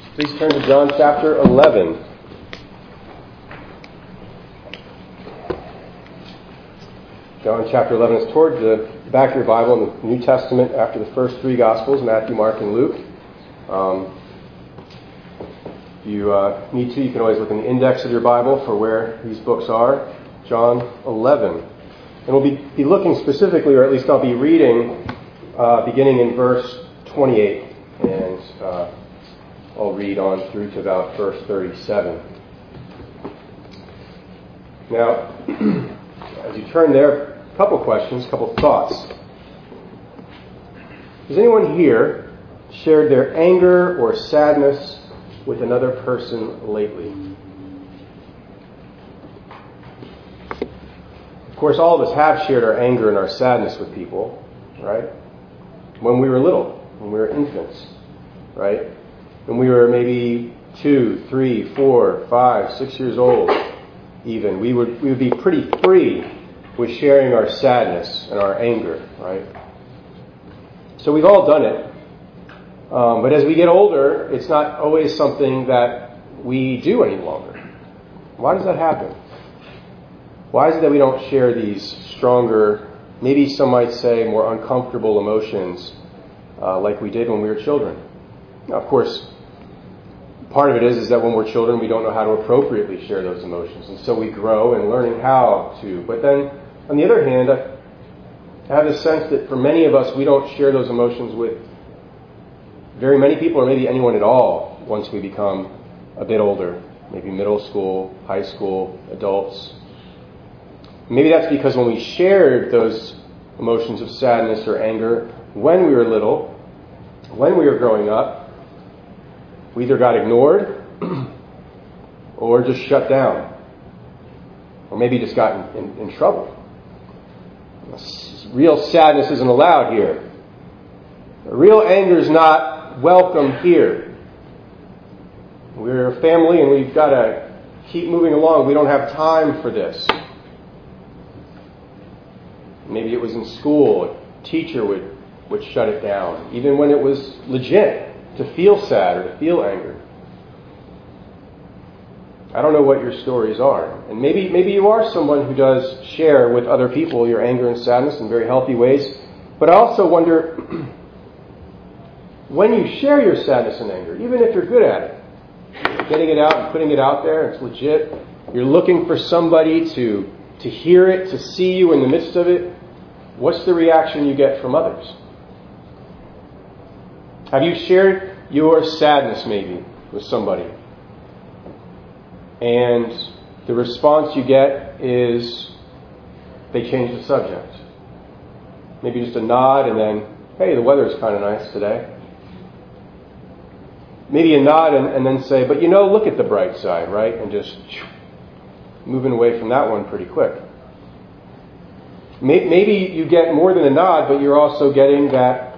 Please turn to John chapter 11. John chapter 11 is toward the back of your Bible in the New Testament after the first three Gospels, Matthew, Mark, and Luke. If you need to, you can always look in the index of your Bible for where these books are. John 11. And we'll be looking specifically, or at least I'll be reading, beginning in verse 28. And I'll read on through to about verse 37. Now, as you turn there, a couple questions, a couple thoughts. Has anyone here shared their anger or sadness with another person lately? Of course, all of us have shared our anger and our sadness with people, right? When we were little, when we were infants, right? When we were maybe 2, 3, 4, 5, 6 years old, even, we would be pretty free with sharing our sadness and our anger, right? So we've all done it. But as we get older, it's not always something that we do any longer. Why does that happen? Why is it that we don't share these stronger, maybe some might say more uncomfortable emotions like we did when we were children? Now, of course, part of it is that when we're children, we don't know how to appropriately share those emotions. And so we grow in learning how to. But then, on the other hand, I have the sense that for many of us, we don't share those emotions with very many people, or maybe anyone at all, once we become a bit older. Maybe middle school, high school, adults. Maybe that's because when we shared those emotions of sadness or anger when we were little, when we were growing up, we either got ignored or just shut down. Or maybe just got in trouble. Real sadness isn't allowed here. Real anger is not welcome here. We're a family and we've got to keep moving along. We don't have time for this. Maybe it was in school. A teacher would shut it down, even when it was legit to feel sad or to feel anger. I don't know what your stories are. And maybe you are someone who does share with other people your anger and sadness in very healthy ways. But I also wonder, when you share your sadness and anger, even if you're good at it, getting it out and putting it out there, it's legit, you're looking for somebody to hear it, to see you in the midst of it, what's the reaction you get from others? Have you shared your sadness maybe with somebody? And the response you get is they change the subject. Maybe just a nod and then, hey, the weather's kind of nice today. Maybe a nod and then say, but look at the bright side, right? And just moving away from that one pretty quick. Maybe you get more than a nod, but you're also getting that,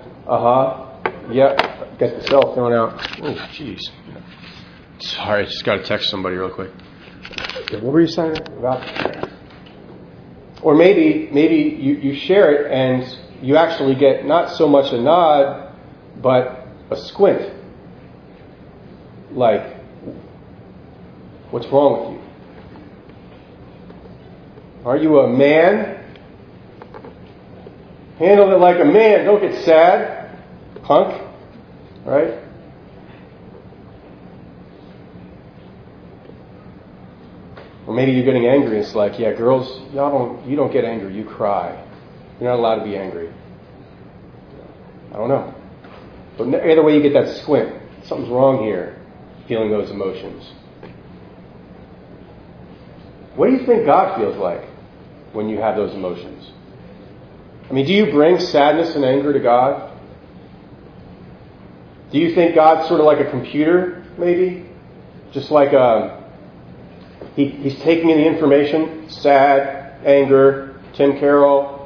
get the cell phone out. Oh, jeez. Sorry, I just got to text somebody real quick. What were you saying about? Or maybe you share it and you actually get not so much a nod, but a squint. Like, what's wrong with you? Are you a man? Handle it like a man. Don't get sad, punk. Right? Or maybe you're getting angry. It's like, yeah, girls, you don't get angry. You cry. You're not allowed to be angry. I don't know. But either way, you get that squint. Something's wrong here. Feeling those emotions. What do you think God feels like when you have those emotions? I mean, do you bring sadness and anger to God? Do you think God's sort of like a computer, maybe? Just like he's taking in the information, sad, anger, Tim Carroll,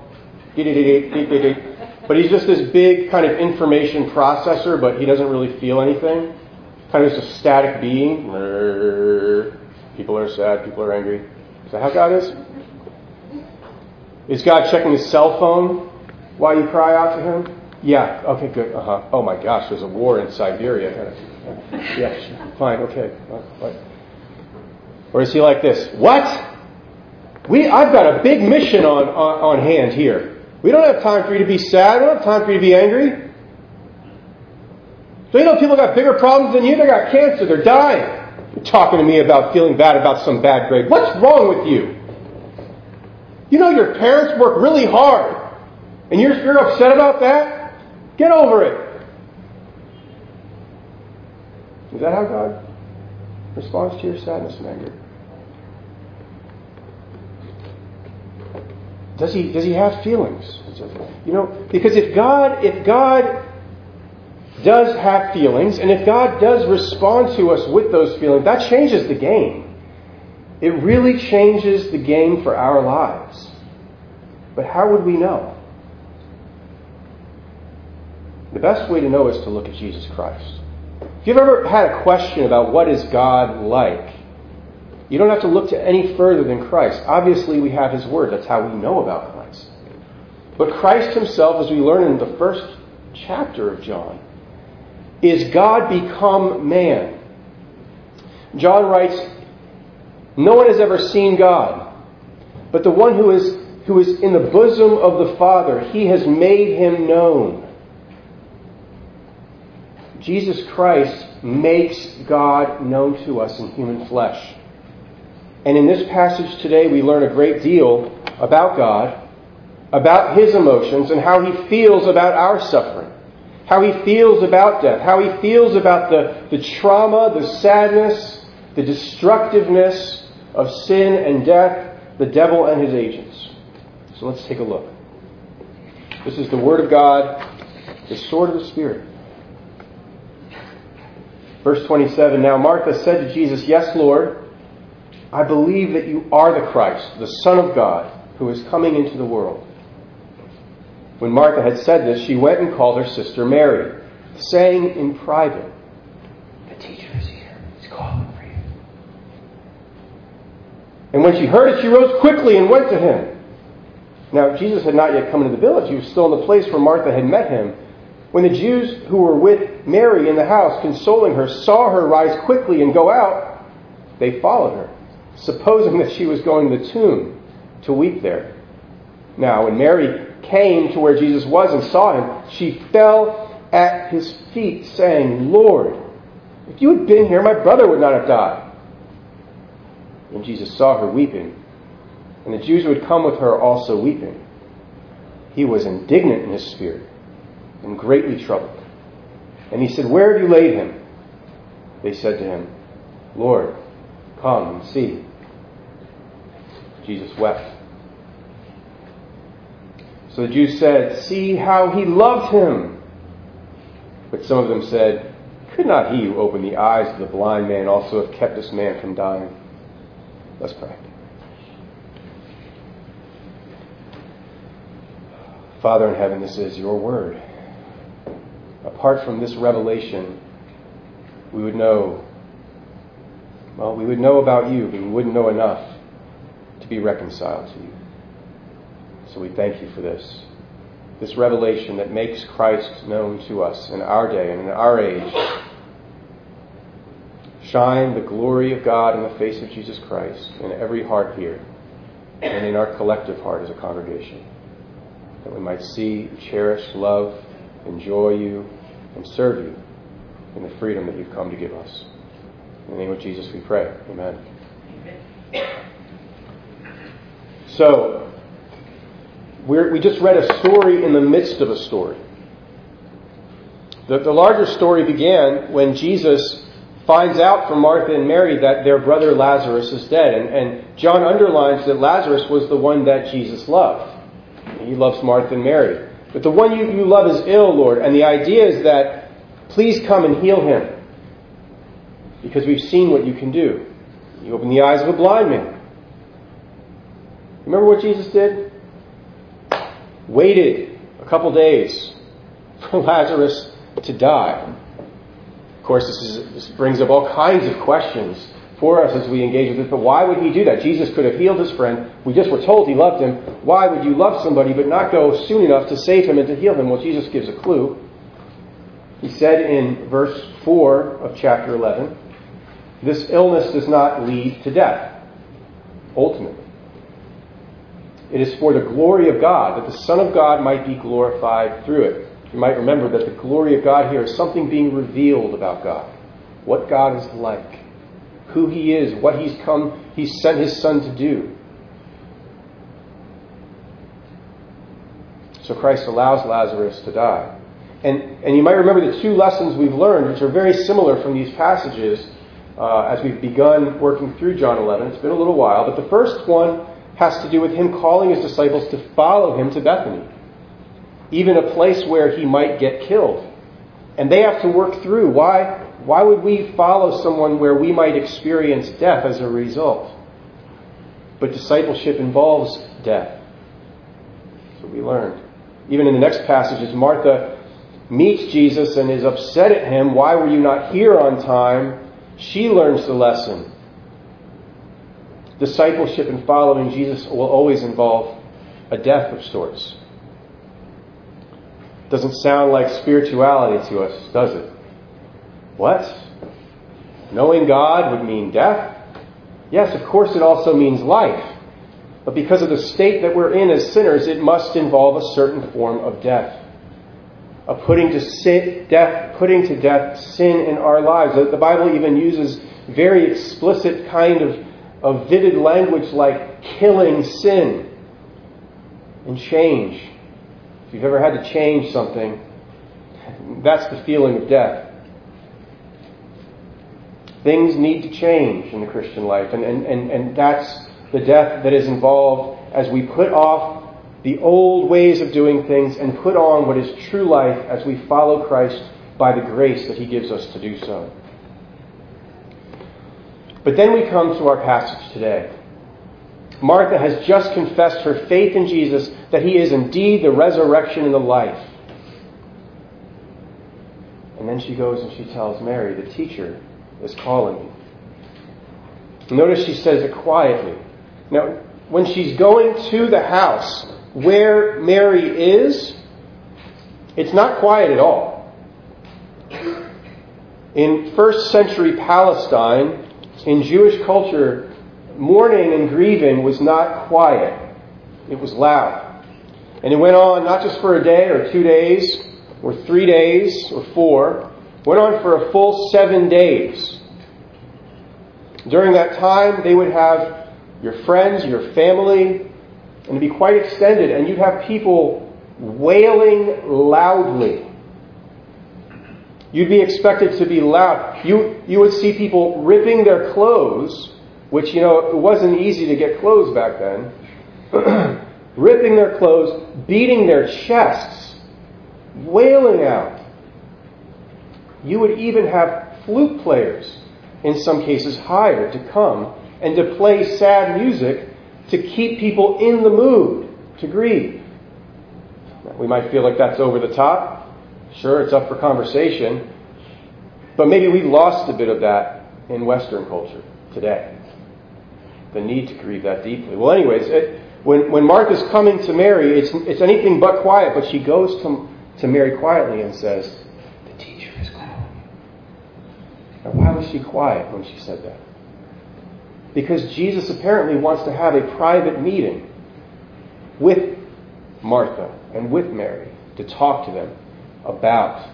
but he's just this big kind of information processor, but he doesn't really feel anything. Kind of just a static being. People are sad, people are angry. Is that how God is? Is God checking his cell phone while you cry out to him? Yeah, okay, good. Oh my gosh, there's a war in Siberia. Yeah, fine, okay. What? Or is he like this? What? I've got a big mission on hand here. We don't have time for you to be sad. We don't have time for you to be angry. Do you know people got bigger problems than you? They got cancer. They're dying. You're talking to me about feeling bad about some bad grade. What's wrong with you? You know your parents work really hard. And you're upset about that? Get over it. Is that how God responds to your sadness and anger? Does he have feelings? You know, because if God does have feelings, and if God does respond to us with those feelings, that changes the game. It really changes the game for our lives. But how would we know? The best way to know is to look at Jesus Christ. If you've ever had a question about what is God like, you don't have to look to any further than Christ. Obviously, we have His Word. That's how we know about Christ. But Christ Himself, as we learn in the first chapter of John, is God become man. John writes, no one has ever seen God, but the one who is in the bosom of the Father, He has made Him known. Jesus Christ makes God known to us in human flesh. And in this passage today, we learn a great deal about God, about His emotions, and how He feels about our suffering, how He feels about death, how He feels about the trauma, the sadness, the destructiveness of sin and death, the devil and his agents. So let's take a look. This is the Word of God, the sword of the Spirit. Verse 27, now Martha said to Jesus, yes, Lord, I believe that you are the Christ, the Son of God, who is coming into the world. When Martha had said this, she went and called her sister Mary, saying in private, the teacher is here. He's calling for you. And when she heard it, she rose quickly and went to him. Now, Jesus had not yet come into the village. He was still in the place where Martha had met him. When the Jews who were with Mary in the house, consoling her, saw her rise quickly and go out, they followed her, supposing that she was going to the tomb to weep there. Now, when Mary came to where Jesus was and saw him, she fell at his feet, saying, Lord, if you had been here, my brother would not have died. When Jesus saw her weeping, and the Jews who had come with her also weeping, he was indignant in his spirit and greatly troubled. And he said, where have you laid him? They said to him, Lord, come and see. Jesus wept. So the Jews said, see how he loved him. But some of them said, could not he who opened the eyes of the blind man also have kept this man from dying? Let's pray. Father in heaven, this is your word. Apart from this revelation, we would know about you, but we wouldn't know enough to be reconciled to you. So we thank you for this revelation that makes Christ known to us in our day and in our age. Shine the glory of God in the face of Jesus Christ in every heart here and in our collective heart as a congregation, that we might see, cherish, love, enjoy you, and serve you in the freedom that you've come to give us. In the name of Jesus we pray. Amen. So, we just read a story in the midst of a story. The larger story began when Jesus finds out from Martha and Mary that their brother Lazarus is dead. And John underlines that Lazarus was the one that Jesus loved. He loves Martha and Mary. But the one you love is ill, Lord. And the idea is that please come and heal him, because we've seen what you can do. You open the eyes of a blind man. Remember what Jesus did? Waited a couple days for Lazarus to die. Of course, this brings up all kinds of questions before us as we engage with this, but why would he do that? Jesus could have healed his friend. We just were told he loved him. Why would you love somebody but not go soon enough to save him and to heal him? Well, Jesus gives a clue. He said in verse 4 of chapter 11, this illness does not lead to death, ultimately. It is for the glory of God, that the Son of God might be glorified through it. You might remember that the glory of God here is something being revealed about God. What God is like. Who he is. What he's sent his Son to do. So Christ allows Lazarus to die. And you might remember the two lessons we've learned, which are very similar from these passages as we've begun working through John 11. It's been a little while. But the first one has to do with him calling his disciples to follow him to Bethany. Even a place where he might get killed. And they have to work through. Why would we follow someone where we might experience death as a result? But discipleship involves death. So we learned. Even in the next passages, Martha meets Jesus and is upset at him. Why were you not here on time? She learns the lesson. Discipleship and following Jesus will always involve a death of sorts. Doesn't sound like spirituality to us, does it? What? Knowing God would mean death? Yes, of course it also means life. But because of the state that we're in as sinners, it must involve a certain form of death. Of putting to death sin in our lives. The Bible even uses very explicit kind of vivid language like killing sin and change. If you've ever had to change something, that's the feeling of death. Things need to change in the Christian life, and that's the death that is involved as we put off the old ways of doing things and put on what is true life as we follow Christ by the grace that he gives us to do so. But then we come to our passage today. Martha has just confessed her faith in Jesus, that he is indeed the resurrection and the life. And then she goes and she tells Mary, the teacher is calling you. Notice she says it quietly. Now, when she's going to the house where Mary is, it's not quiet at all. In first century Palestine, in Jewish culture, mourning and grieving was not quiet. It was loud. And it went on not just for a day or 2 days or 3 days or 4. It went on for a full 7 days. During that time, they would have your friends, your family, and it'd be quite extended. And you'd have people wailing loudly. You'd be expected to be loud. You would see people ripping their clothes, which, it wasn't easy to get clothes back then. Ripping their clothes, beating their chests, wailing out. You would even have flute players, in some cases hired, to come and to play sad music to keep people in the mood to grieve. Now, we might feel like that's over the top. Sure, it's up for conversation. But maybe we lost a bit of that in Western culture today. The need to grieve that deeply. Well, anyways, when Martha's coming to Mary, it's anything but quiet. But she goes to Mary quietly and says, the teacher is calling you. Now, why was she quiet when she said that? Because Jesus apparently wants to have a private meeting with Martha and with Mary to talk to them about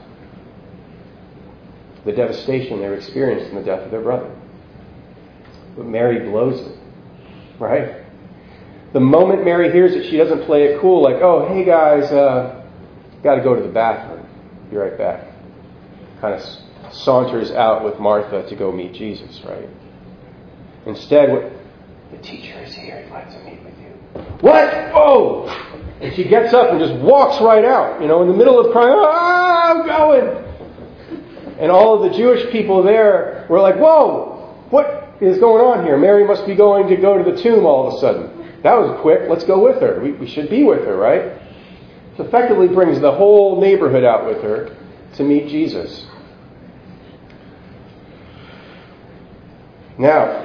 the devastation they experienced in the death of their brother. But Mary blows it, right? The moment Mary hears it, she doesn't play it cool like, oh, hey guys, got to go to the bathroom. Be right back. Kind of saunters out with Martha to go meet Jesus, right? Instead, the teacher is here. He'd like to meet with you. What? Oh! And she gets up and just walks right out, in the middle of crying, I'm going! And all of the Jewish people there were like, whoa, what is going on here? Mary must be going to go to the tomb all of a sudden. That was quick. Let's go with her. We should be with her, right? So effectively brings the whole neighborhood out with her to meet Jesus. Now,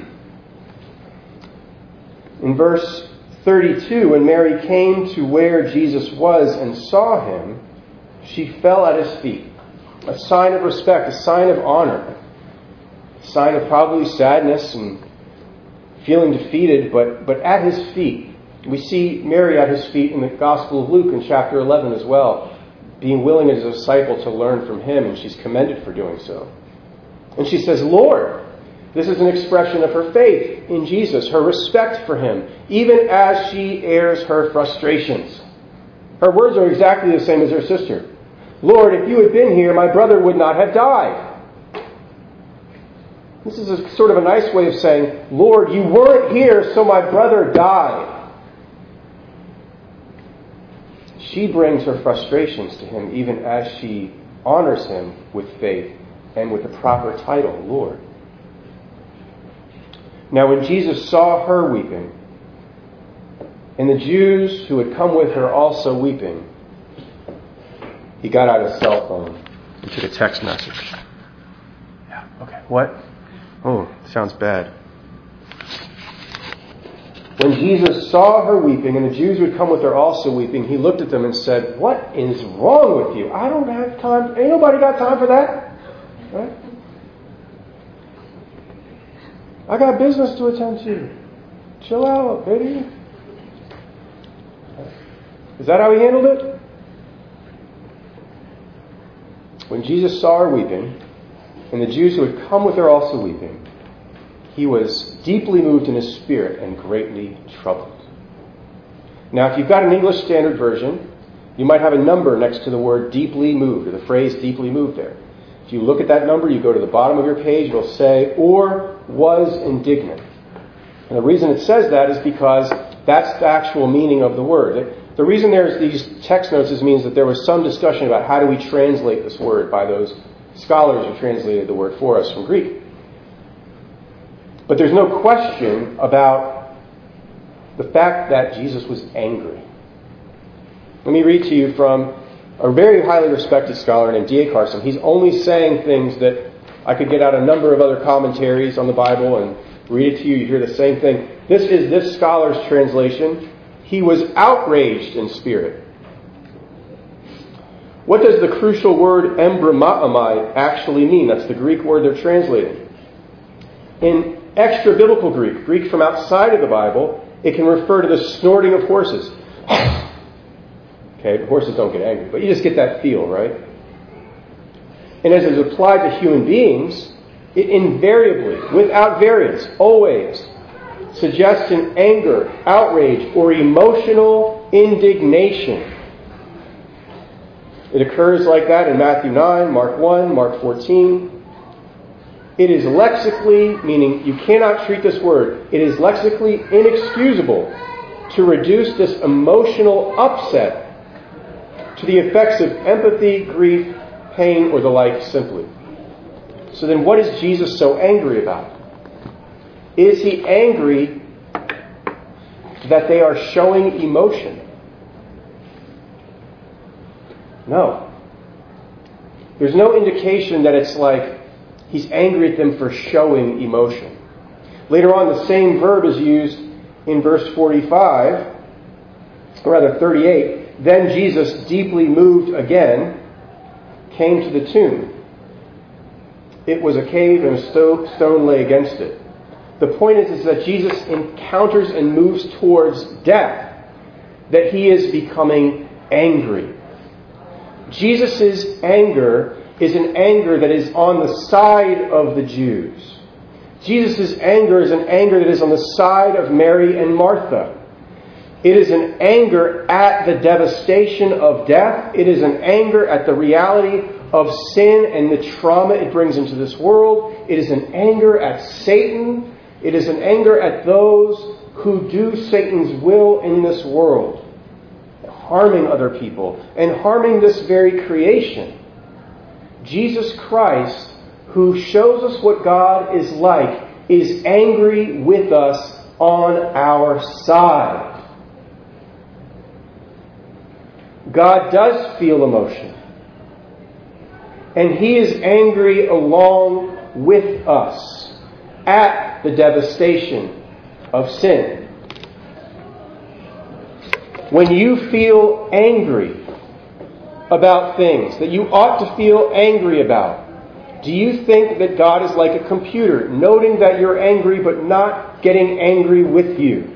in verse 32, when Mary came to where Jesus was and saw him, she fell at his feet. A sign of respect, a sign of honor, a sign of probably sadness and feeling defeated, but at his feet. We see Mary at his feet in the Gospel of Luke in chapter 11 as well, being willing as a disciple to learn from him, and she's commended for doing so. And she says, Lord. This is an expression of her faith in Jesus, her respect for him, even as she airs her frustrations. Her words are exactly the same as her sister. Lord, if you had been here, my brother would not have died. This is a sort of a nice way of saying, Lord, you weren't here, so my brother died. She brings her frustrations to him, even as she honors him with faith and with the proper title, Lord. Now, when Jesus saw her weeping, and the Jews who had come with her also weeping, he got out his cell phone and took a text message. Yeah, okay. What? Oh, sounds bad. When Jesus saw her weeping, and the Jews who had come with her also weeping, he looked at them and said, what is wrong with you? I don't have time. Ain't nobody got time for that. Right? I got business to attend to. Chill out, baby. Is that how he handled it? When Jesus saw her weeping, and the Jews who had come with her also weeping, he was deeply moved in his spirit and greatly troubled. Now, if you've got an English Standard Version, you might have a number next to the word deeply moved, or the phrase deeply moved there. If you look at that number, you go to the bottom of your page, it'll say, or was indignant. And the reason it says that is because that's the actual meaning of the word. The reason there's these text notes means that there was some discussion about how do we translate this word by those scholars who translated the word for us from Greek. But there's no question about the fact that Jesus was angry. Let me read to you from a very highly respected scholar named D.A. Carson. He's only saying things that I could get out a number of other commentaries on the Bible and read it to you. You hear the same thing. This is this scholar's translation. He was outraged in spirit. What does the crucial word embrimaomai actually mean? That's the Greek word they're translating. In extra-biblical Greek, Greek from outside of the Bible, it can refer to the snorting of horses. Okay, the horses don't get angry, but you just get that feel, right? And as it's applied to human beings, it invariably, without variance, always suggests an anger, outrage, or emotional indignation. It occurs like that in Matthew 9, Mark 1, Mark 14. It is lexically, meaning you cannot treat this word, it is lexically inexcusable to reduce this emotional upset to the effects of empathy, grief, pain, or the like simply. So then what is Jesus so angry about? Is he angry that they are showing emotion? No. There's no indication that it's like he's angry at them for showing emotion. Later on, the same verb is used in verse 45, or rather 38. Then Jesus, deeply moved again, came to the tomb. It was a cave and a stone lay against it. The point is that Jesus encounters and moves towards death, that he is becoming angry. Jesus' anger is an anger that is on the side of the Jews. Jesus' anger is an anger that is on the side of Mary and Martha. It is an anger at the devastation of death. It is an anger at the reality of sin and the trauma it brings into this world. It is an anger at Satan. It is an anger at those who do Satan's will in this world, harming other people and harming this very creation. Jesus Christ, who shows us what God is like, is angry with us on our side. God does feel emotion. And he is angry along with us. at the devastation of sin. When you feel angry about things that you ought to feel angry about, do you think that God is like a computer, noting that you're angry but not getting angry with you?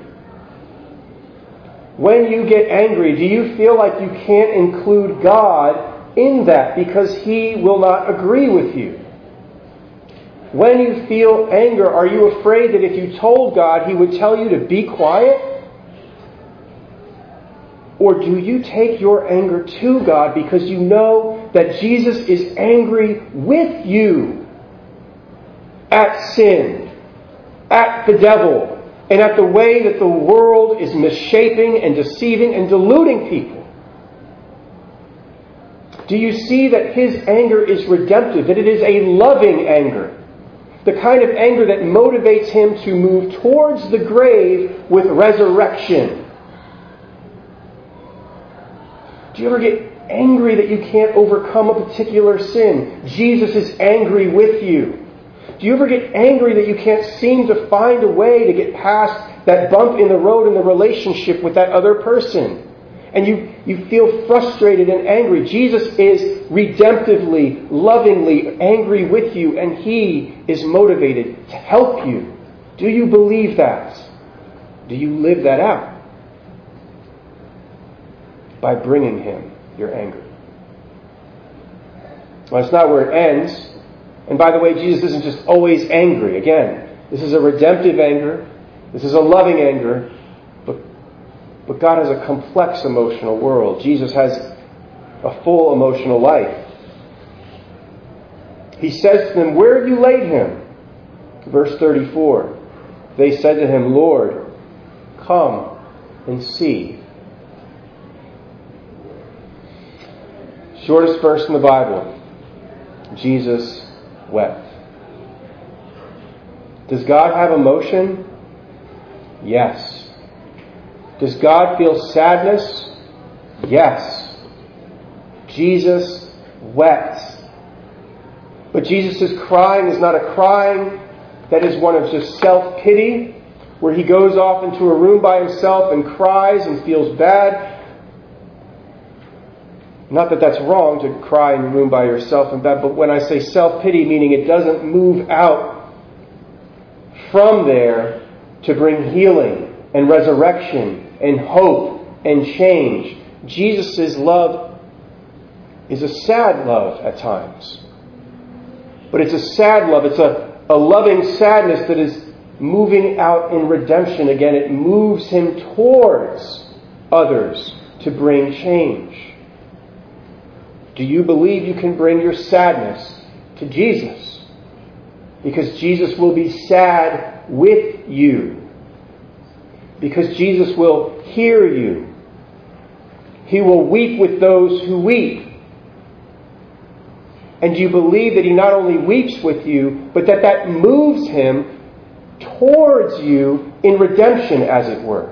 When you get angry, do you feel like you can't include God in that because He will not agree with you? When you feel anger, are you afraid that if you told God, He would tell you to be quiet? Or do you take your anger to God because you know that Jesus is angry with you at sin, at the devil, and at the way that the world is misshaping and deceiving and deluding people? Do you see that His anger is redemptive, that it is a loving anger? The kind of anger that motivates Him to move towards the grave with resurrection. Do you ever get angry that you can't overcome a particular sin? Jesus is angry with you. Do you ever get angry that you can't seem to find a way to get past that bump in the road in the relationship with that other person? And you feel frustrated and angry. Jesus is redemptively, lovingly angry with you, and He is motivated to help you. Do you believe that? Do you live that out? By bringing Him your anger. Well, it's not where it ends. And by the way, Jesus isn't just always angry. Again, this is a redemptive anger. This is a loving anger. But God has a complex emotional world. Jesus has a full emotional life. He says to them, "Where have you laid Him?" Verse 34. They said to Him, "Lord, come and see." Shortest verse in the Bible. Jesus wept. Does God have emotion? Yes. Does God feel sadness? Yes. Jesus wept. But Jesus' crying is not a crying that is one of just self-pity, where He goes off into a room by Himself and cries and feels bad. Not that that's wrong to cry in a room by yourself and bad, but when I say self-pity, meaning it doesn't move out from there to bring healing and resurrection and hope and change. Jesus' love is a sad love at times. But it's a sad love. It's a loving sadness that is moving out in redemption. Again, it moves Him towards others to bring change. Do you believe you can bring your sadness to Jesus? Because Jesus will be sad with you. Because Jesus will hear you. He will weep with those who weep. And do you believe that He not only weeps with you, but that moves Him towards you in redemption, as it were?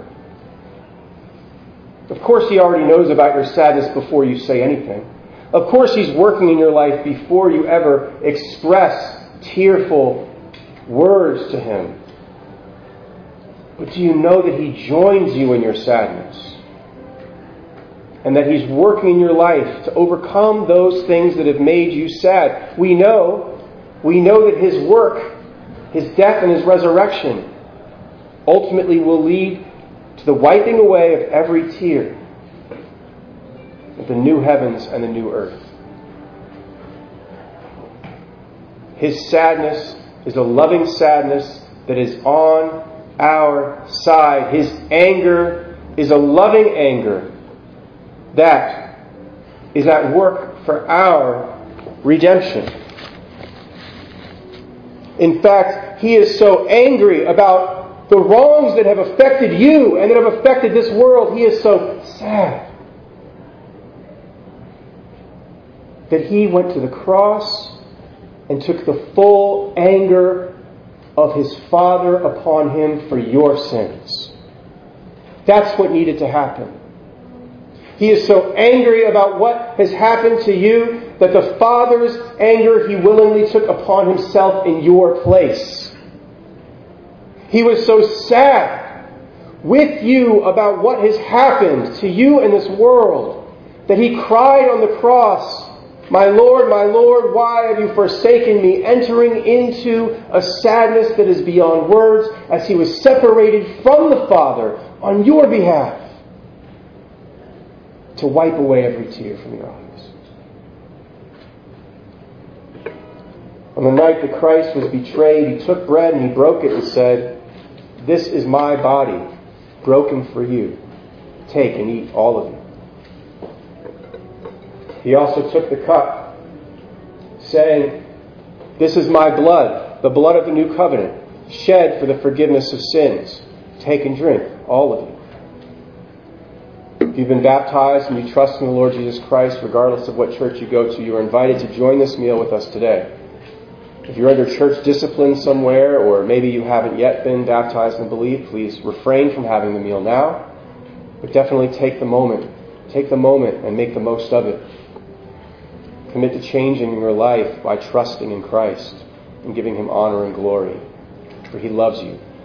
Of course, He already knows about your sadness before you say anything. Of course, He's working in your life before you ever express tearful words to Him. But do you know that He joins you in your sadness? And that He's working in your life to overcome those things that have made you sad. We know that His work, His death and His resurrection, ultimately will lead to the wiping away of every tear, of the new heavens and the new earth. His sadness is a loving sadness that is on our side. His anger is a loving anger that is at work for our redemption. In fact, He is so angry about the wrongs that have affected you and that have affected this world. He is so sad that He went to the cross and took the full anger of His Father upon Him for your sins. That's what needed to happen. He is so angry about what has happened to you that the Father's anger He willingly took upon Himself in your place. He was so sad with you about what has happened to you in this world that he cried on the cross, my Lord, why have you forsaken me?" entering into a sadness that is beyond words as he was separated from the Father on your behalf to wipe away every tear from your eyes. On the night that Christ was betrayed, he took bread and he broke it and said, "This is my body, broken for you. Take and eat, all of you." He also took the cup, saying, "This is my blood, the blood of the new covenant, shed for the forgiveness of sins. Take and drink, all of you." If you've been baptized and you trust in the Lord Jesus Christ, regardless of what church you go to, you are invited to join this meal with us today. If you're under church discipline somewhere, or maybe you haven't yet been baptized and believed, please refrain from having the meal now. But definitely take the moment and make the most of it. Commit to changing your life by trusting in Christ and giving him honor and glory, for he loves you